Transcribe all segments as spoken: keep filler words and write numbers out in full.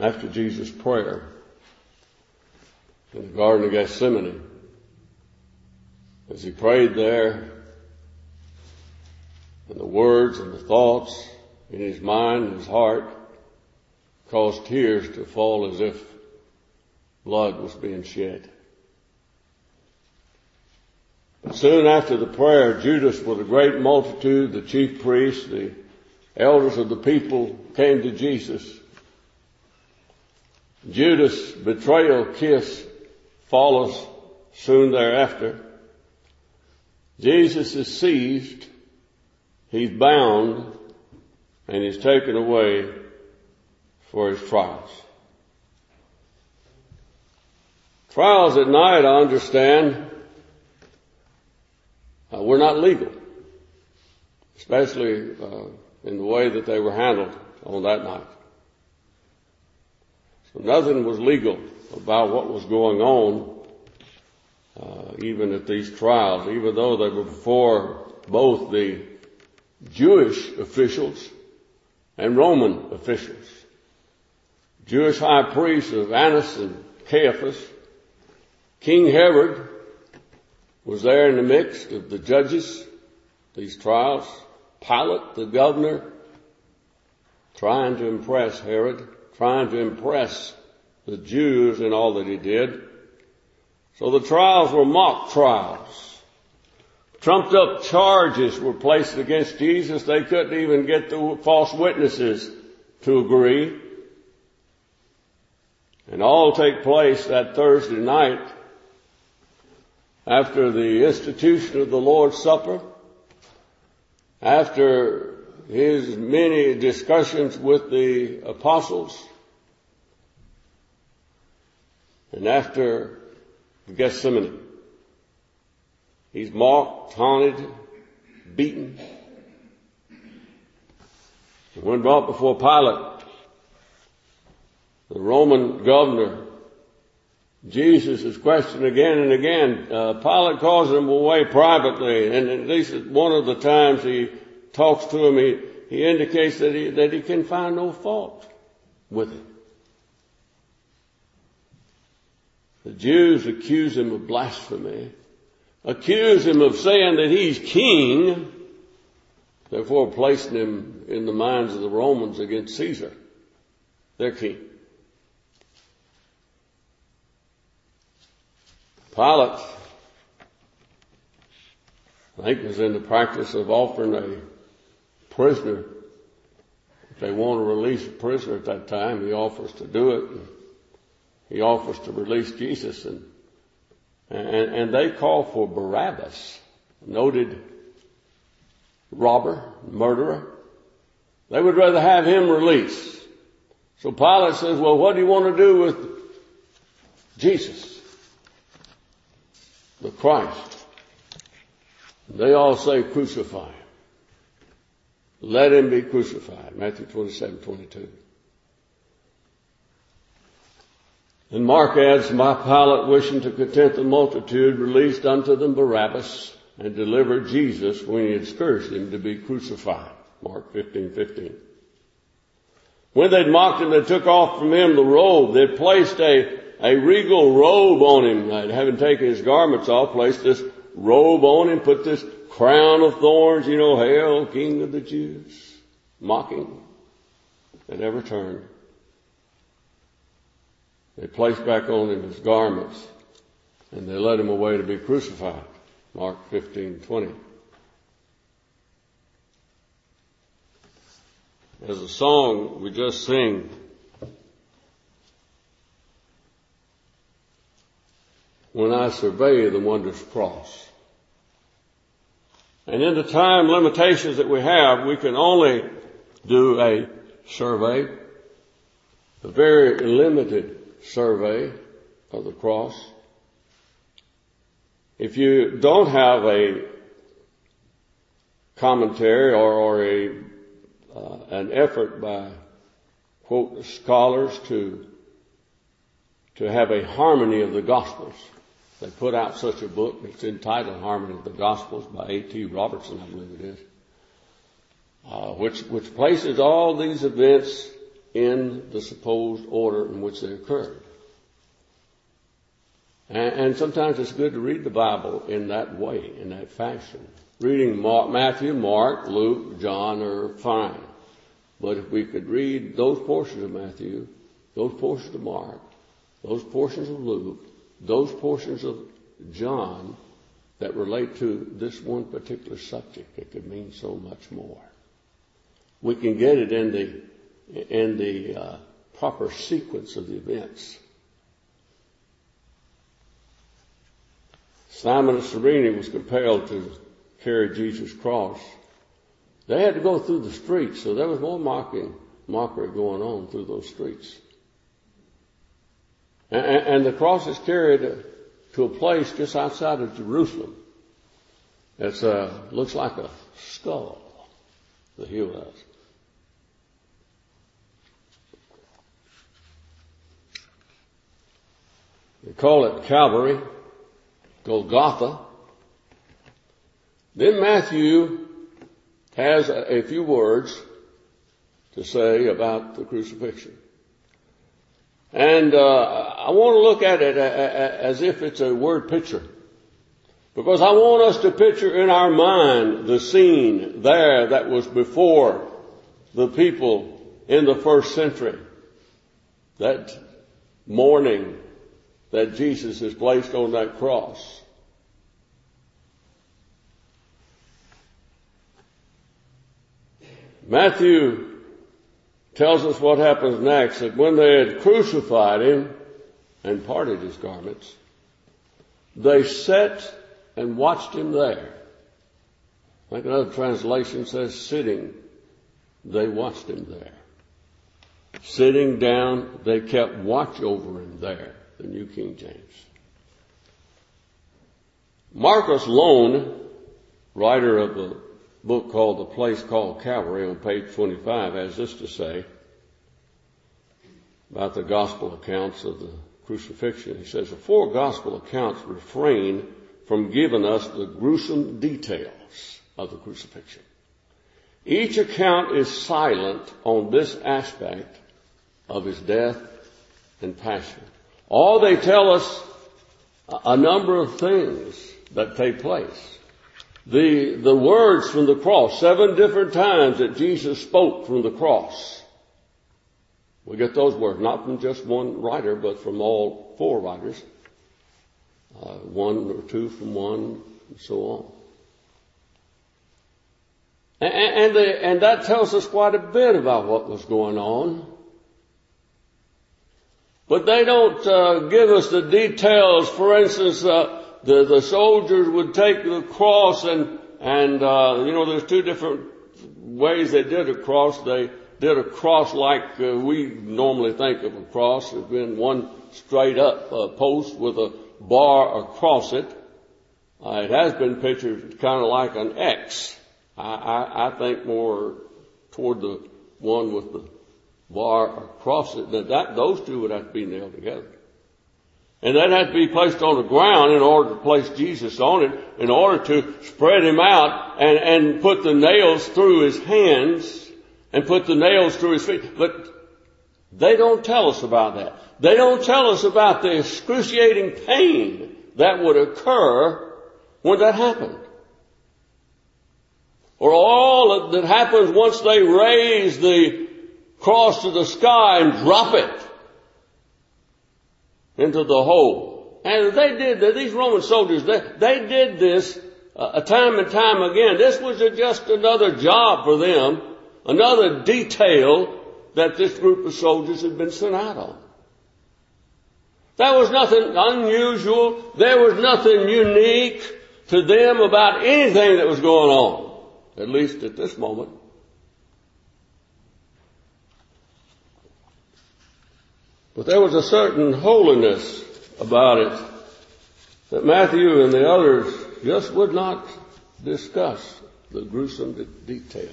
after Jesus' prayer in the Garden of Gethsemane. As he prayed there, and the words and the thoughts in his mind and his heart caused tears to fall as if blood was being shed. But soon after the prayer, Judas, with a great multitude, the chief priests, the elders of the people, came to Jesus. Judas' betrayal kiss follows soon thereafter. Jesus is seized, he's bound, and he's taken away for his trials. Trials at night, I understand, uh, were not legal, especially uh, in the way that they were handled on that night. So nothing was legal about what was going on, uh, even at these trials, even though they were before both the Jewish officials and Roman officials. Jewish high priests of Annas and Caiaphas. King Herod was there in the midst of the judges, these trials. Pilate, the governor, trying to impress Herod, trying to impress the Jews in all that he did. So the trials were mock trials. Trumped up charges were placed against Jesus. They couldn't even get the false witnesses to agree. And all take place that Thursday night after the institution of the Lord's Supper, after his many discussions with the apostles, and after Gethsemane. He's mocked, taunted, beaten. When brought before Pilate, the Roman governor, Jesus is questioned again and again. Uh, Pilate calls him away privately, and at least at one of the times he talks to him, he, he indicates that he, that he can find no fault with it. The Jews accuse him of blasphemy, accuse him of saying that he's king, therefore placing him in the minds of the Romans against Caesar, their king. Pilate, I think, was in the practice of offering a prisoner. If they want to release a prisoner at that time, he offers to do it. And he offers to release Jesus, and, and, and they call for Barabbas, noted robber, murderer. They would rather have him released. So Pilate says, well, what do you want to do with Jesus, the Christ? They all say, crucify him. Let him be crucified. Matthew twenty-seven twenty-two. And Mark adds, my Pilate, wishing to content the multitude, released unto them Barabbas, and delivered Jesus when he had scourged him to be crucified. Mark fifteen fifteen. When they'd mocked him, they took off from him the robe. They'd placed a, a regal robe on him. They'd, having taken his garments off, placed this robe on him, put this crown of thorns, you know, hail, King of the Jews. Mocking. They never turned. They placed back on him his garments, and they led him away to be crucified. Mark fifteen twenty. As a song we just sing, when I survey the wondrous cross. And in the time limitations that we have, we can only do a survey, a very limited survey of the cross. If you don't have a commentary or, or a uh, an effort by, quote, scholars to to have a harmony of the Gospels, they put out such a book. It's entitled Harmony of the Gospels by A T Robertson, I believe it is, uh, which which places all these events in the supposed order in which they occurred. And, and sometimes it's good to read the Bible in that way, in that fashion. Reading Mark, Matthew, Mark, Luke, John are fine. But if we could read those portions of Matthew, those portions of Mark, those portions of Luke, those portions of John that relate to this one particular subject, it could mean so much more. We can get it in the in the uh, proper sequence of the events. Simon of Cyrene was compelled to carry Jesus' cross. They had to go through the streets, so there was more mocking, mockery going on through those streets. And, and the cross is carried to a place just outside of Jerusalem. It uh, looks like a skull, the heel does. They call it Calvary, Golgotha. Then Matthew has a, a few words to say about the crucifixion. And uh, I want to look at it as if it's a word picture. Because I want us to picture in our mind the scene there that was before the people in the first century. That morning that Jesus is placed on that cross. Matthew tells us what happens next, that when they had crucified him and parted his garments, they sat and watched him there. I think another translation says sitting. They watched him there. Sitting down, they kept watch over him there. The New King James. Marcus Lone, writer of the book called The Place Called Calvary on page twenty-five, has this to say about the gospel accounts of the crucifixion. He says, the four gospel accounts refrain from giving us the gruesome details of the crucifixion. Each account is silent on this aspect of his death and passion. All they tell us a number of things that take place. The, the words from the cross, seven different times that Jesus spoke from the cross. We get those words, not from just one writer, but from all four writers. Uh, one or two from one, and so on. And, and, the, and that tells us quite a bit about what was going on. But they don't uh, give us the details. For instance, uh, the, the soldiers would take the cross and, and uh, you know, there's two different ways they did a cross. They did a cross like uh, we normally think of a cross. There's been one straight up uh, post with a bar across it. Uh, it has been pictured kind of like an X. I, I, I think more toward the one with the bar across it. That, that those two would have to be nailed together. And that had to be placed on the ground in order to place Jesus on it, in order to spread him out and, and put the nails through his hands and put the nails through his feet. But they don't tell us about that. They don't tell us about the excruciating pain that would occur when that happened. Or all that happens once they raise the cross to the sky and drop it into the hole. And they did that. These Roman soldiers, they, they did this uh, time and time again. This was just another job for them, another detail that this group of soldiers had been sent out on. There was nothing unusual. There was nothing unique to them about anything that was going on, at least at this moment. But there was a certain holiness about it that Matthew and the others just would not discuss the gruesome de- details.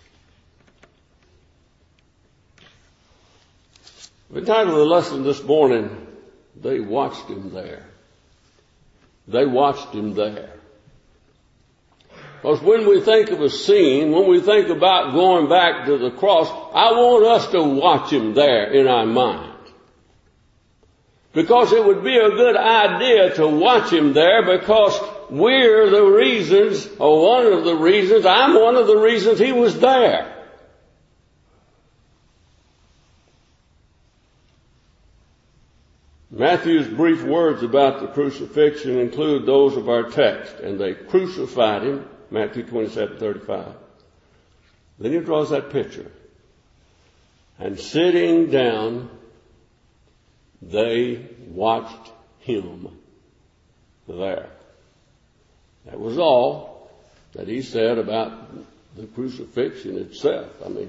The title of the lesson this morning, They Watched Him There. They watched him there. Because when we think of a scene, when we think about going back to the cross, I want us to watch him there in our mind. Because it would be a good idea to watch him there, because we're the reasons, or one of the reasons, I'm one of the reasons he was there. Matthew's brief words about the crucifixion include those of our text. And they crucified him, Matthew twenty-seven thirty-five. Then he draws that picture. And sitting down, they watched him there. That was all that he said about the crucifixion itself. I mean,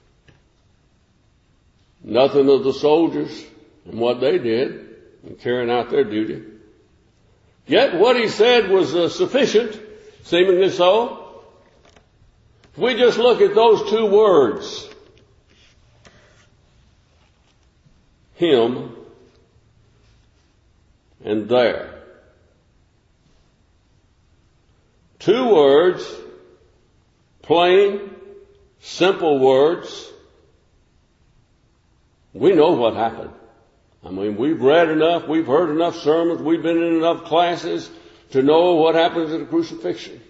nothing of the soldiers and what they did in carrying out their duty. Yet what he said was uh, sufficient, seemingly so. If we just look at those two words, him and there. Two words, plain, simple words. We know what happened. I mean, we've read enough, we've heard enough sermons, we've been in enough classes to know what happens at a crucifixion.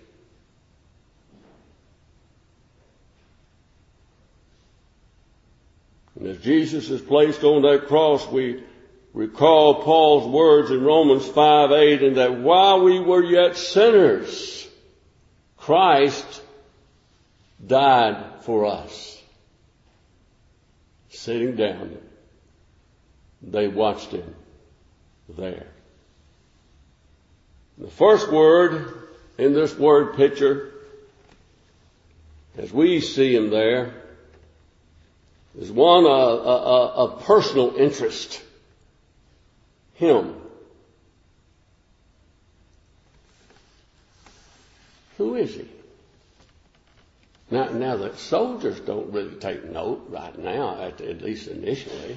And as Jesus is placed on that cross, we recall Paul's words in Romans five eight, and that while we were yet sinners, Christ died for us. Sitting down, they watched him there. The first word in this word picture, as we see him there, is one of, of, of personal interest. Him. Who is he? Now, now the soldiers don't really take note right now, at, at least initially,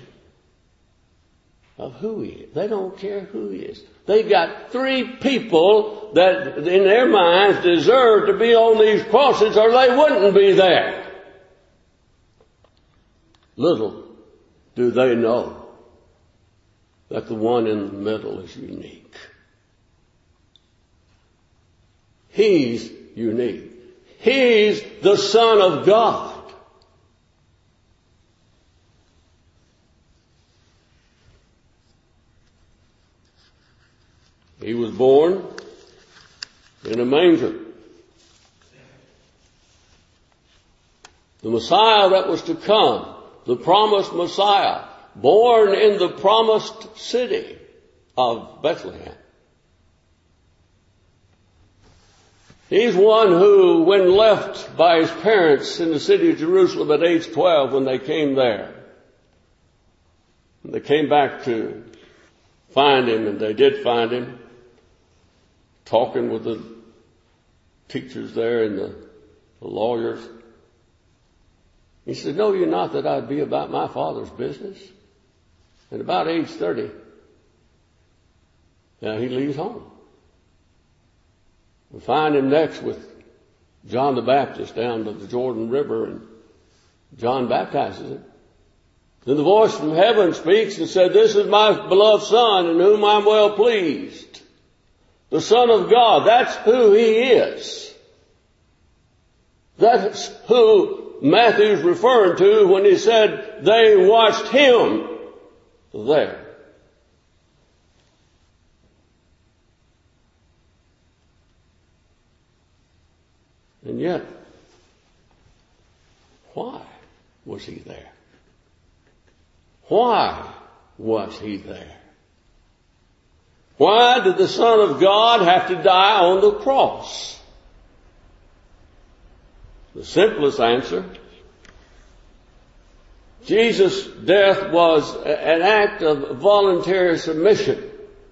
of who he is. They don't care who he is. They got three people that in their minds deserve to be on these crosses, or they wouldn't be there. Little do they know that the one in the middle is unique. He's unique. He's the Son of God. He was born in a manger. The Messiah that was to come, the promised Messiah, born in the promised city of Bethlehem. He's one who, when left by his parents in the city of Jerusalem at age twelve, when they came there, they came back to find him, and they did find him, talking with the teachers there and the, the lawyers. He said, "Know you not that I'd be about my Father's business?" And about age thirty, now he leaves home. We find him next with John the Baptist down to the Jordan River, and John baptizes him. Then the voice from heaven speaks and said, "This is my beloved Son, in whom I'm well pleased." The Son of God, that's who he is. That's who Matthew's referring to when he said they watched him there. And yet, why was he there? Why was he there? Why did the Son of God have to die on the cross? The simplest answer, Jesus' death was an act of voluntary submission,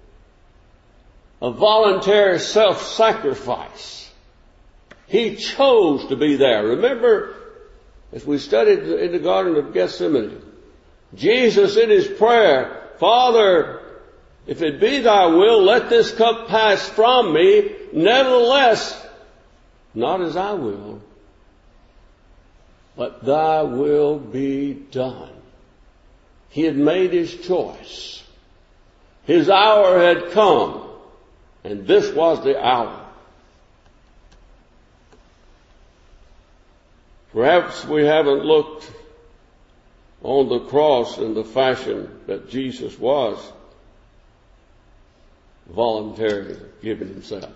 a voluntary self-sacrifice. He chose to be there. Remember, as we studied in the Garden of Gethsemane, Jesus in his prayer, "Father, if it be thy will, let this cup pass from me. Nevertheless, not as I will, but thy will be done. He had made his choice. His hour had come, and this was the hour. Perhaps we haven't looked on the cross in the fashion that Jesus was voluntarily giving himself.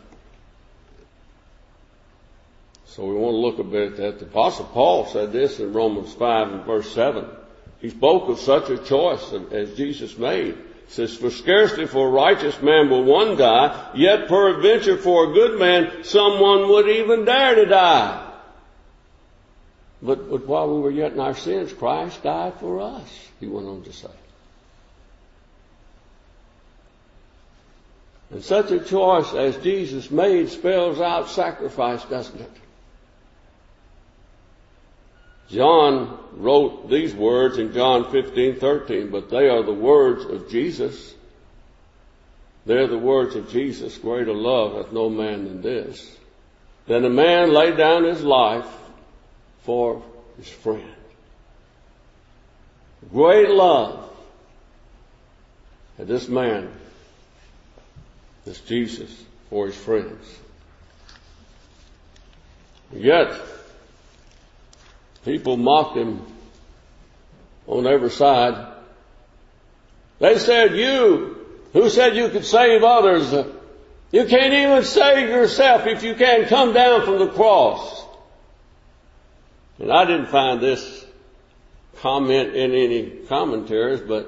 So we want to look a bit at that. The Apostle Paul said this in Romans five and verse seven. He spoke of such a choice as Jesus made. He says, for scarcely for a righteous man will one die, yet peradventure for a good man someone would even dare to die. But, but while we were yet in our sins, Christ died for us, he went on to say. And such a choice as Jesus made spells out sacrifice, doesn't it? John wrote these words in John fifteen thirteen, but they are the words of Jesus. They're the words of Jesus. Greater love hath no man than this, than a man lay down his life for his friend. Great love had this man, this Jesus, for his friends. Yet, people mocked him on every side. They said, you, who said you could save others, you can't even save yourself if you can't come down from the cross. And I didn't find this comment in any commentaries, but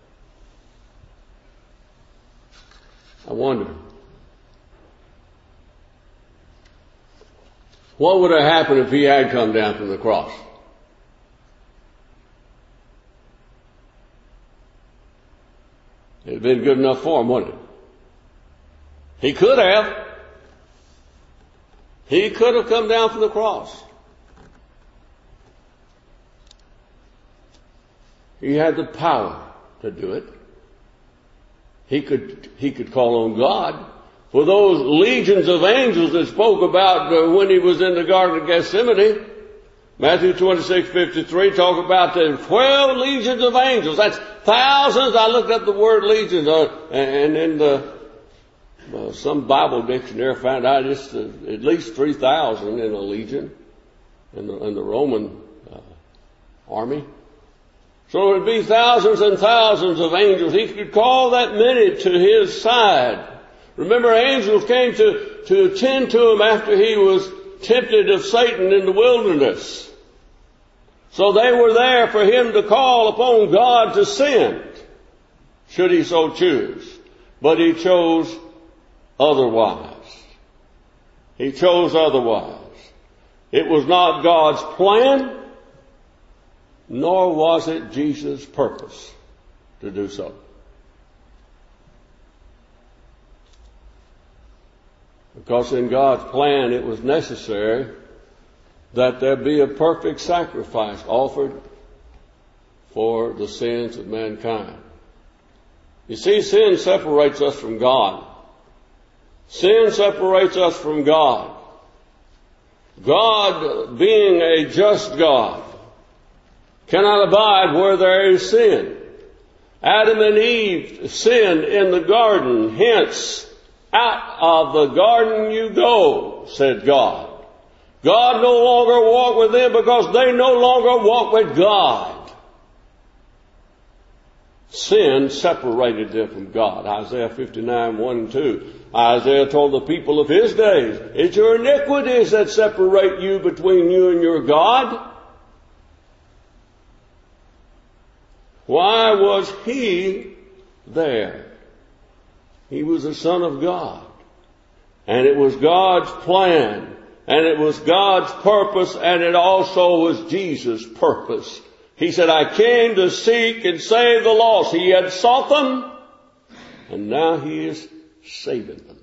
I wonder, what would have happened if he had come down from the cross? It had been good enough for him, wouldn't it? He could have. He could have come down from the cross. He had the power to do it. He could, he could call on God. For those legions of angels that spoke about uh, when he was in the Garden of Gethsemane, Matthew twenty-six fifty-three talk about the twelve legions of angels. That's thousands. I looked up the word legions, uh, and in the, uh, some Bible dictionary found out it's uh, at least three thousand in a legion in the, in the Roman uh, army. So it would be thousands and thousands of angels. He could call that many to his side. Remember, angels came to, to attend to him after he was tempted of Satan in the wilderness. So they were there for him to call upon God to send, should he so choose. But he chose otherwise. He chose otherwise. It was not God's plan, nor was it Jesus' purpose to do so. Because in God's plan it was necessary that there be a perfect sacrifice offered for the sins of mankind. You see, sin separates us from God. Sin separates us from God. God, being a just God, cannot abide where there is sin. Adam and Eve sinned in the garden, hence, out of the garden you go, said God. God no longer walked with them because they no longer walk with God. Sin separated them from God. Isaiah fifty-nine, one and two. Isaiah told the people of his days, it's your iniquities that separate you between you and your God. Why was he there? He was the Son of God. And it was God's plan. And it was God's purpose. And it also was Jesus' purpose. He said, I came to seek and save the lost. He had sought them. And now he is saving them.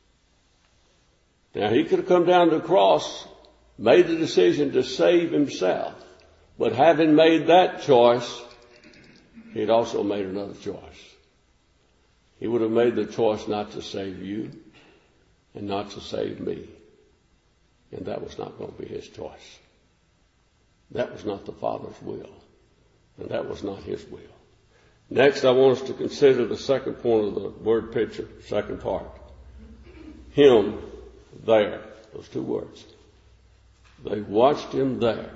Now he could have come down to the cross, made the decision to save himself. But having made that choice, he'd also made another choice. He would have made the choice not to save you and not to save me. And that was not going to be his choice. That was not the Father's will. And that was not his will. Next, I want us to consider the second point of the word picture, second part. Him there. Those two words. They watched him there.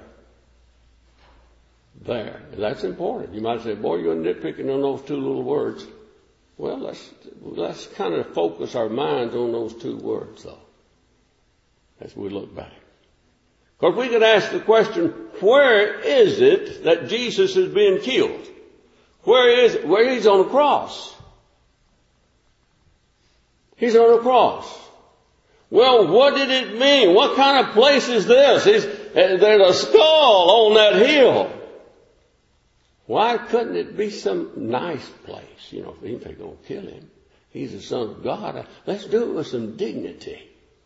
There. And that's important. You might say, boy, you're nitpicking on those two little words. Well, let's, let's kind of focus our minds on those two words, though, as we look back. Because we could ask the question, where is it that Jesus is being killed? Where is it? Where he's on the cross. He's on the cross. Well, what did it mean? What kind of place is this? Is, there's a skull on that hill. Why couldn't it be some nice place? You know, if anybody's going to kill him, he's the Son of God. Let's do it with some dignity.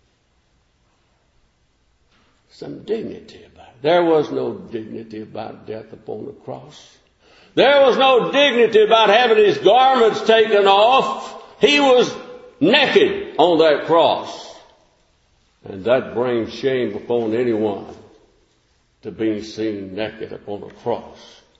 Some dignity about it. There was no dignity about death upon the cross. There was no dignity about having his garments taken off. He was naked on that cross. And that brings shame upon anyone to be seen naked upon a cross.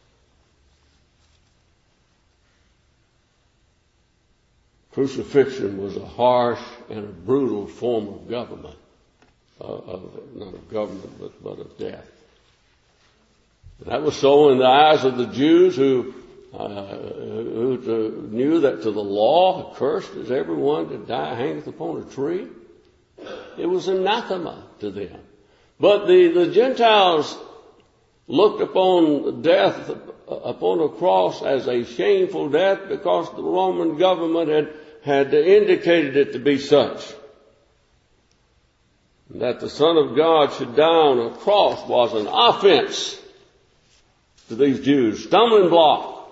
Crucifixion was a harsh and a brutal form of government. Uh, of, not of government, but, but of death. And that was so in the eyes of the Jews who, uh, who to, knew that to the law, cursed is everyone that die hangeth upon a tree. It was anathema to them. But the, the Gentiles looked upon death upon a cross as a shameful death because the Roman government had, had indicated it to be such. That the Son of God should die on a cross was an offense to these Jews, stumbling block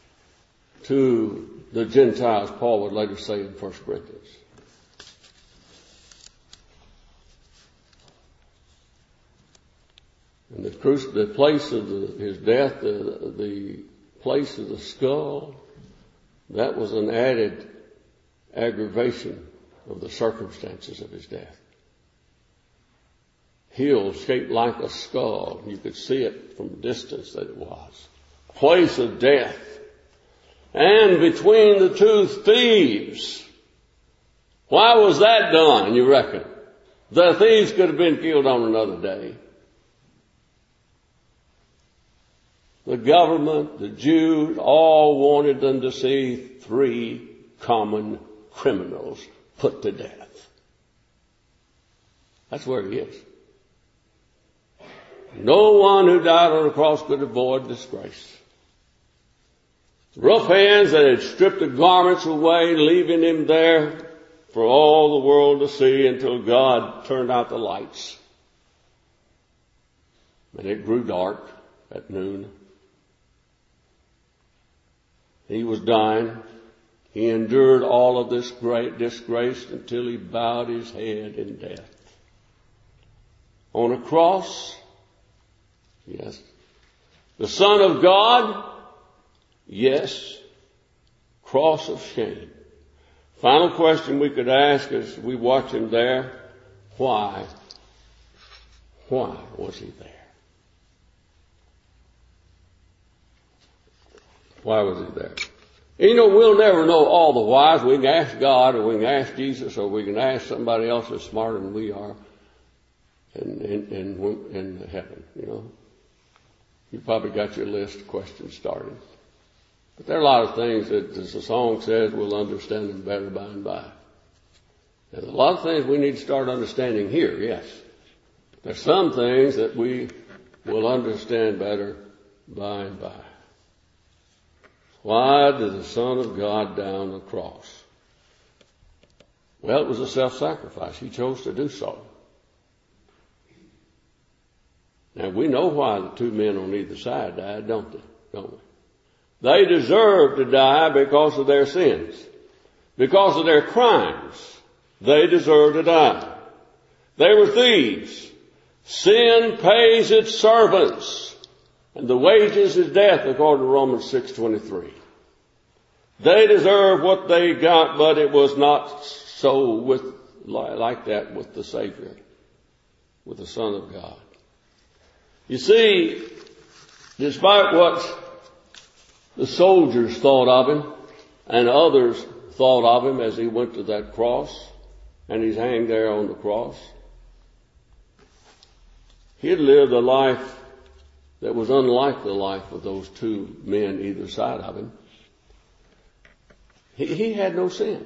to the Gentiles, Paul would later say in First Corinthians. And the, cruci- the place of the, his death, the, the place of the skull, that was an added aggravation of the circumstances of his death. Hill shaped like a skull. You could see it from a distance that it was. Place of death. And between the two thieves. Why was that done, you reckon? The thieves could have been killed on another day. The government, the Jews, all wanted them to see three common criminals put to death. That's where he is. No one who died on the cross could avoid disgrace. The rough hands that had stripped the garments away, leaving him there for all the world to see until God turned out the lights. And it grew dark at noon. He was dying. He endured all of this great disgrace until he bowed his head in death. On a cross, yes. The Son of God, yes. Cross of shame. Final question we could ask as we watch him there, why? Why was he there? Why was he there? And you know, we'll never know all the whys. We can ask God, or we can ask Jesus, or we can ask somebody else that's smarter than we are in, in, in, in heaven, you know. You probably got your list of questions started. But there are a lot of things that, as the song says, we'll understand them better by and by. And a lot of things we need to start understanding here, yes. There's some things that we will understand better by and by. Why did the Son of God die on the cross? Well, it was a self-sacrifice. He chose to do so. Now, we know why the two men on either side died, don't they? Don't we? They deserved to die because of their sins. Because of their crimes. They deserved to die. They were thieves. Sin pays its servants. And the wages is death, according to Romans six twenty-three. They deserve what they got, but it was not so with like that with the Savior. with the Son of God. You see, despite what the soldiers thought of him and others thought of him as he went to that cross and he's hanged there on the cross, he had lived a life that was unlike the life of those two men either side of him. He, he had no sin.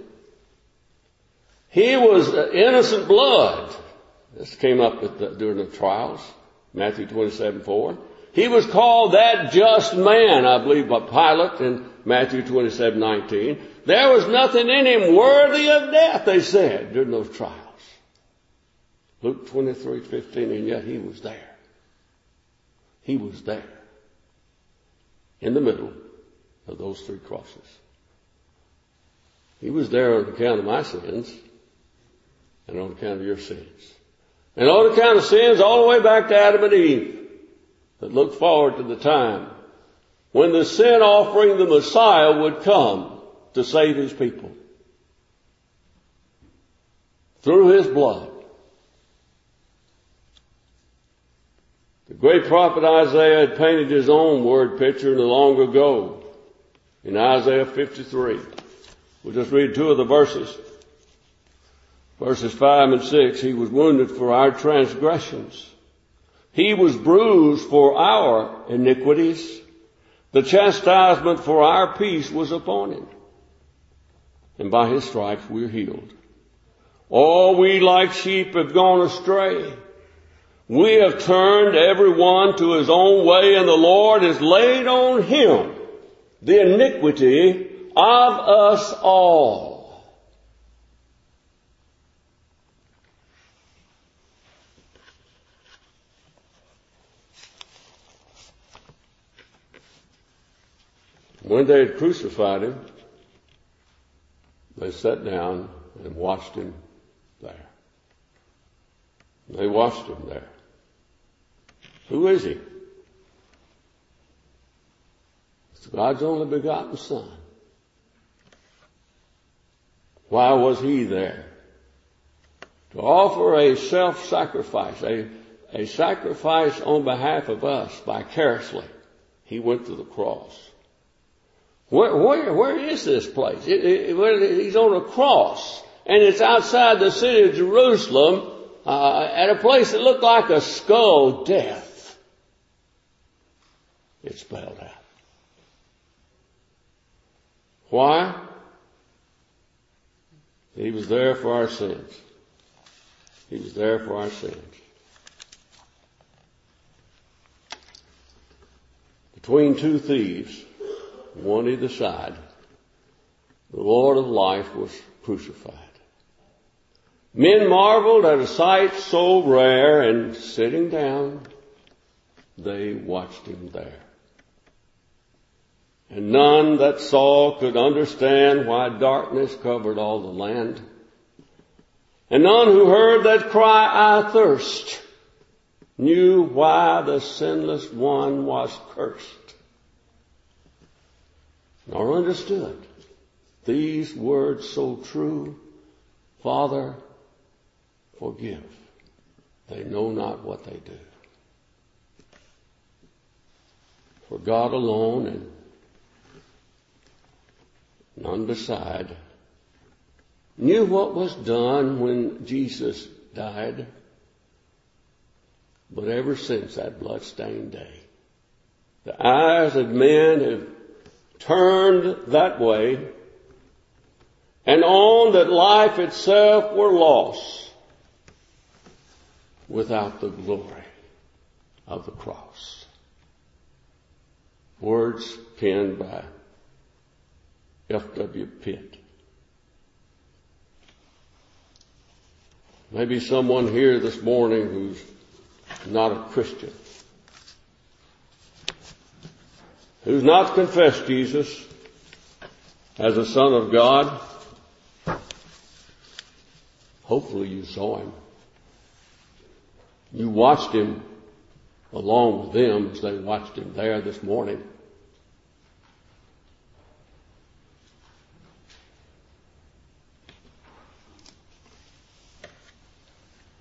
He was innocent blood. This came up at the, during the trials, Matthew twenty-seven four. He was called that just man, I believe, by Pilate in Matthew twenty-seven nineteen. There was nothing in him worthy of death, they said, during those trials. Luke twenty-three fifteen, and yet he was there. He was there in the middle of those three crosses. He was there on account of my sins and on account of your sins. And on account of sins all the way back to Adam and Eve that looked forward to the time when the sin offering, the Messiah, would come to save his people through his blood. The great prophet Isaiah had painted his own word picture long ago in Isaiah fifty-three. We'll just read two of the verses. Verses five and six. He was wounded for our transgressions. He was bruised for our iniquities. The chastisement for our peace was upon him. And by his stripes we are healed. All we like sheep have gone astray. We have turned every one to his own way, and the Lord has laid on him the iniquity of us all. When they had crucified him, they sat down and watched him there. They watched him there. Who is he? It's God's only begotten Son. Why was he there? To offer a self-sacrifice, a, a sacrifice on behalf of us vicariously. He went to the cross. Where, where, where is this place? It, it, where, he's on a cross, and it's outside the city of Jerusalem, uh, at a place that looked like a skull death. It's spelled out. Why? He was there for our sins. He was there for our sins. Between two thieves, one either side, the Lord of life was crucified. Men marveled at a sight so rare, and sitting down, they watched him there. And none that saw could understand why darkness covered all the land. And none who heard that cry, I thirst, knew why the sinless one was cursed, nor understood these words so true, Father, forgive. They know not what they do. For God alone and none beside knew what was done when Jesus died. But ever since that blood-stained day, the eyes of men have turned that way, and on that life itself were lost without the glory of the cross. Words penned by F W Pitt. Maybe someone here this morning who's not a Christian, who's not confessed Jesus as a Son of God. Hopefully you saw him. You watched him along with them as they watched him there this morning.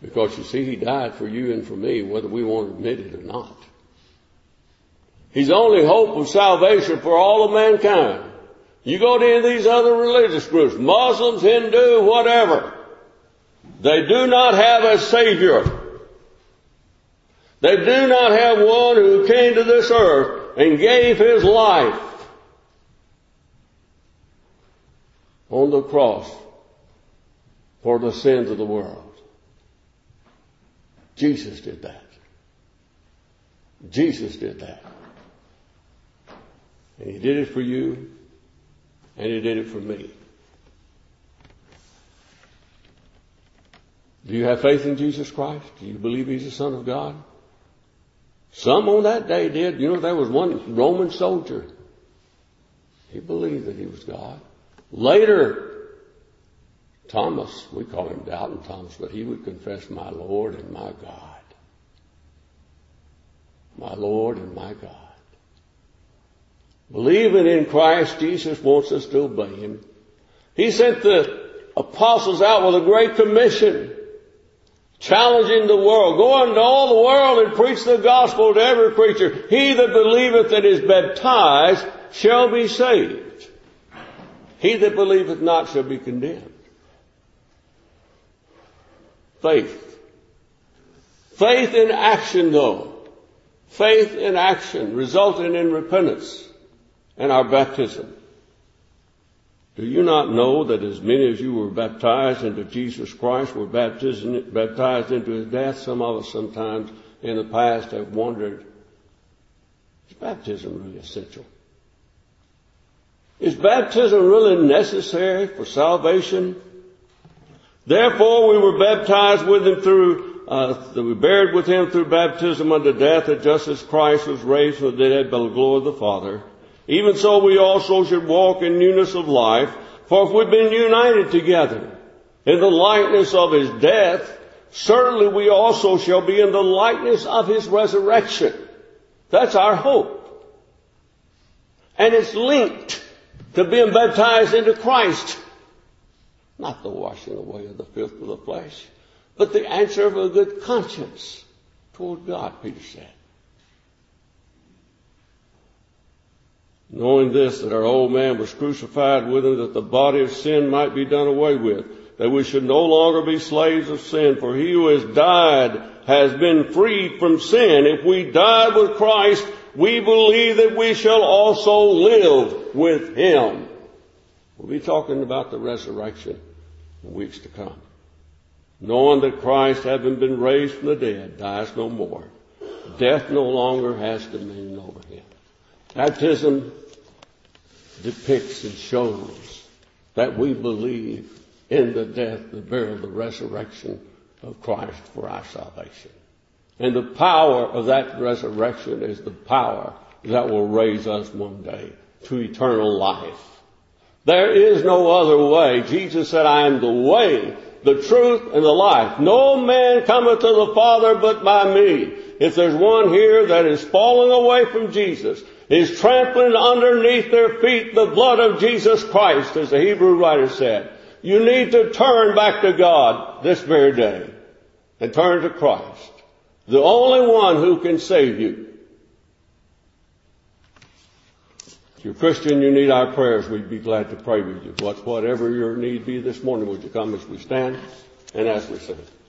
Because you see, He died for you and for me, whether we want to admit it or not. He's the only hope of salvation for all of mankind. You go to any of these other religious groups, Muslims, Hindu, whatever. They do not have a Savior. They do not have one who came to this earth and gave His life on the cross for the sins of the world. Jesus did that. Jesus did that. And He did it for you, and He did it for me. Do you have faith in Jesus Christ? Do you believe He's the Son of God? Some on that day did. You know, there was one Roman soldier. He believed that He was God. Later, Thomas, we call him Doubting Thomas, but he would confess, my Lord and my God. My Lord and my God. Believing in Christ, Jesus wants us to obey Him. He sent the apostles out with a great commission, challenging the world. Go into all the world and preach the gospel to every creature. He that believeth and is baptized shall be saved. He that believeth not shall be condemned. Faith. Faith in action, though. Faith in action, resulting in repentance and our baptism. Do you not know that as many as you were baptized into Jesus Christ were baptized, baptized into His death? Some of us sometimes in the past have wondered, is baptism really essential? Is baptism really necessary for salvation? Therefore we were baptized with Him through, uh, we were buried with Him through baptism unto death, that just as Christ was raised from the dead by the glory of the Father, even so we also should walk in newness of life. For if we've been united together in the likeness of His death, certainly we also shall be in the likeness of His resurrection. That's our hope. And it's linked to being baptized into Christ. Not the washing away of the filth of the flesh, but the answer of a good conscience toward God, Peter said. Knowing this, that our old man was crucified with Him, that the body of sin might be done away with, that we should no longer be slaves of sin, for he who has died has been freed from sin. If we died with Christ, we believe that we shall also live with Him. We'll be talking about the resurrection in weeks to come. Knowing that Christ, having been raised from the dead, dies no more. Death no longer has dominion over Him. Baptism depicts and shows that we believe in the death, the burial, the resurrection of Christ for our salvation. And the power of that resurrection is the power that will raise us one day to eternal life. There is no other way. Jesus said, I am the way, the truth, and the life. No man cometh to the Father but by me. If there's one here that is falling away from Jesus, is trampling underneath their feet the blood of Jesus Christ, as the Hebrew writer said, you need to turn back to God this very day and turn to Christ, the only one who can save you. If you're a Christian, you need our prayers. We'd be glad to pray with you. Whatever your need be this morning, would you come as we stand and as we sing?